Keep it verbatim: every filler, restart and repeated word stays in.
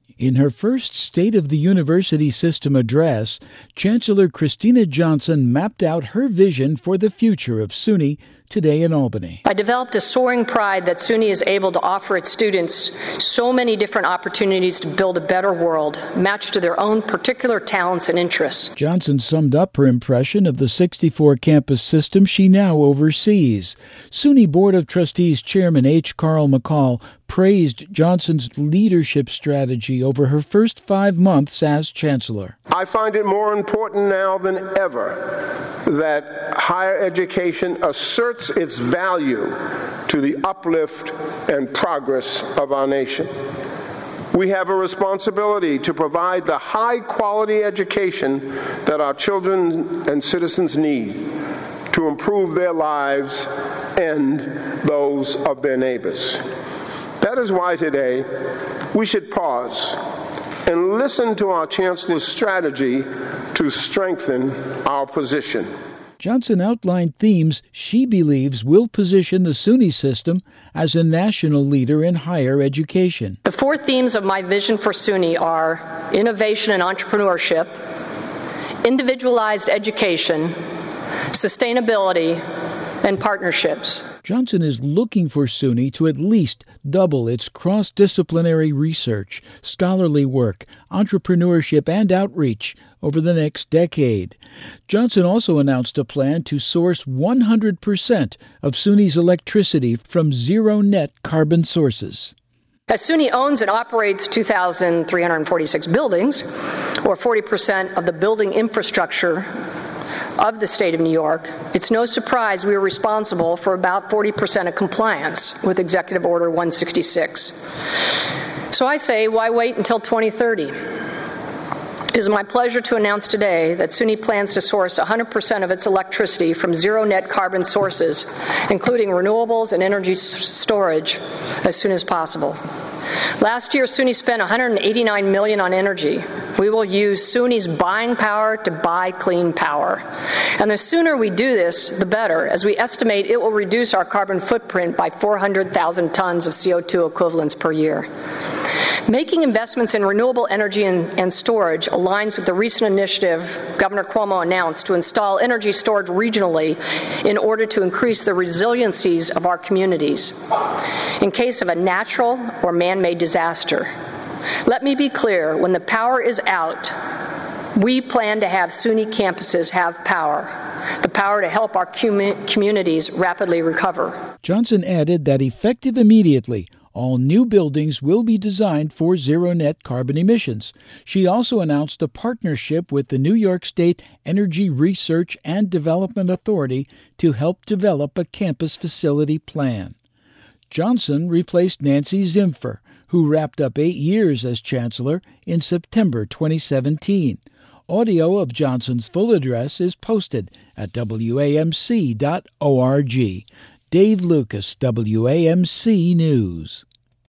In her first State of the University System address, Chancellor Kristina Johnson mapped out her vision for the future of SUNY today in Albany. I developed a soaring pride that SUNY is able to offer its students so many different opportunities to build a better world, matched to their own particular talents and interests. Johnson summed up her impression of the sixty-four campus system she now oversees. SUNY Board of Trustees Chairman H. Carl McCall praised Johnson's leadership strategy over her first five months as chancellor. I find it more important now than ever that higher education asserts its value to the uplift and progress of our nation. We have a responsibility to provide the high-quality education that our children and citizens need to improve their lives and those of their neighbors. That is why today we should pause and listen to our Chancellor's strategy to strengthen our position. Johnson outlined themes she believes will position the SUNY system as a national leader in higher education. The four themes of my vision for SUNY are innovation and entrepreneurship, individualized education, sustainability, and partnerships. Johnson is looking for SUNY to at least double its cross-disciplinary research, scholarly work, entrepreneurship, and outreach over the next decade. Johnson also announced a plan to source one hundred percent of SUNY's electricity from zero-net carbon sources. As SUNY owns and operates two thousand three hundred forty-six buildings, or forty percent of the building infrastructure of the state of New York, it's no surprise we are responsible for about forty percent of compliance with Executive Order one sixty-six. So I say, why wait until twenty thirty? It is my pleasure to announce today that SUNY plans to source one hundred percent of its electricity from zero-net carbon sources, including renewables and energy s- storage, as soon as possible. Last year, SUNY spent one hundred eighty-nine million dollars on energy. We will use SUNY's buying power to buy clean power. And the sooner we do this, the better, as we estimate it will reduce our carbon footprint by four hundred thousand tons of C O two equivalents per year. Making investments in renewable energy and, and storage aligns with the recent initiative Governor Cuomo announced to install energy storage regionally in order to increase the resiliencies of our communities in case of a natural or man-made disaster. Let me be clear, when the power is out, we plan to have SUNY campuses have power, the power to help our com- communities rapidly recover. Johnson added that effective immediately, all new buildings will be designed for zero-net carbon emissions. She also announced a partnership with the New York State Energy Research and Development Authority to help develop a campus facility plan. Johnson replaced Nancy Zimpher, who wrapped up eight years as chancellor in September twenty seventeen. Audio of Johnson's full address is posted at W A M C dot org. Dave Lucas, W A M C News.